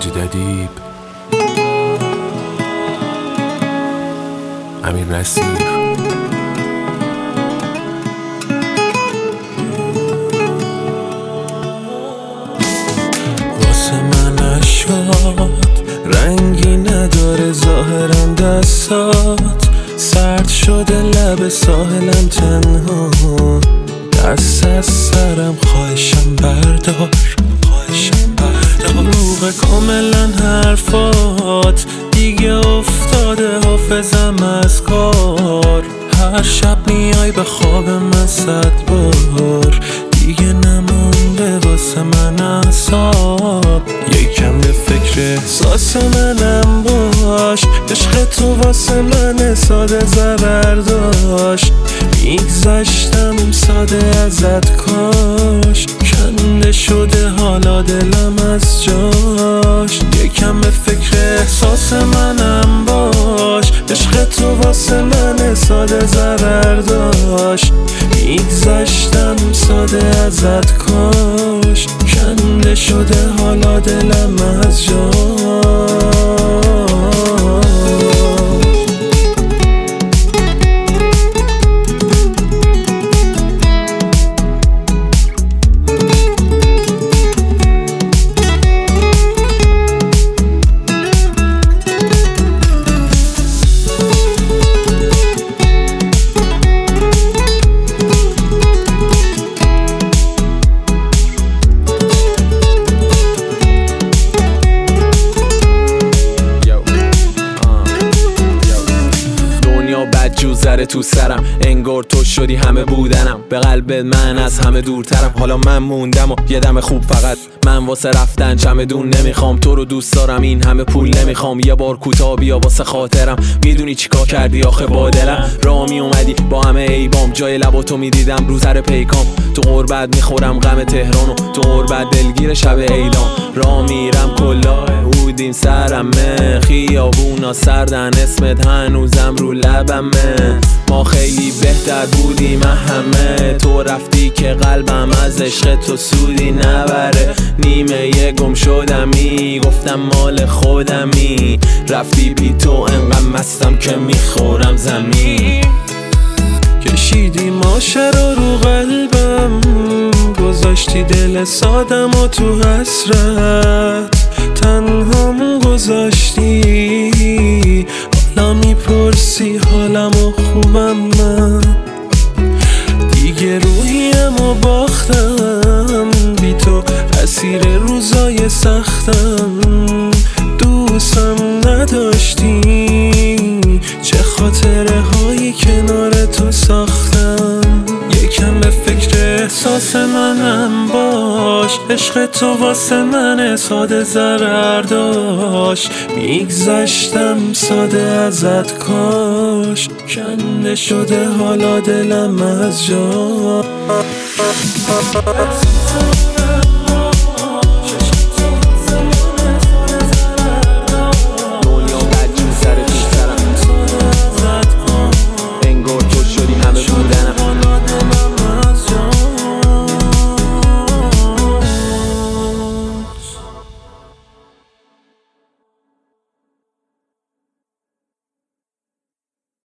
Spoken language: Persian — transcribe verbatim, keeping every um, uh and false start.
مجید ادیب، امیر نصیر. واسه من اشکات رنگی نداره، ظاهرا دستات سرد شده، لب ساحلم تنها، دست از سرم خواهشم بردار، خواهشم بردار. روغ کاملا حرفات دیگه افتاده حافظم از کار، هر شب میای به خواب من صد بار، دیگه نمونده واسه من اعصاب. یکم به فکر احساس منم باش، عشق تو واسه من ساده زبرداشت، میگذشتم ساده ازت کاش، کنده شده حالا دلم از جاش. یکم به فکر احساس منم باش، عشق تو واسه من ساده زبرداشت، میگذشتم ساده ازت کاش، کنده شده حالا دلم از جاش. جوزره تو سرم، انگار تو شدی همه بودنم، به قلبت من از همه دورترم. حالا من موندم و یه دم خوب، فقط من واسه رفتن چمدون نمیخوام، تو رو دوست دارم این همه پول نمیخوام، یه بار کوتاه بیا واسه خاطرم. میدونی چیکار کردی آخه با دلم؟ راه می اومدی با همه عیبام، جای لباتو میدیدم رو سر پیکام، تو غربت میخورم غم تهرانو، تو غربت دلگیر شب عیدام. راه میرم کلاه اودیم سرمه، خیابونا سردن اسمت هنوزم رو لبمه، ما خیلی بهتر بودیم همه، تو رفتی که قلبم از عشق تو سودی نبره، نیمه یه گم شدمی گفتم مال خودمی، رفتی بی تو انقدر مستم که میخورم زمین. کشیدی ماشه رو رو قلبم، گذاشتی دل سادم و تو حسرت تنهام گذاشتی، حالا میپرسی حالم و خوبم من، دیگه روحیم و باختم، بی تو اسیر روزای سختم، دوستم نداشتی، چه خاطره هایی کنار تو ساختم. یکم به فکر احساس منم باش، عشق تو واسه من ساده ضرر داشت، میگذشتم ساده ازت کاش، کنده شده حالا دلم از جا.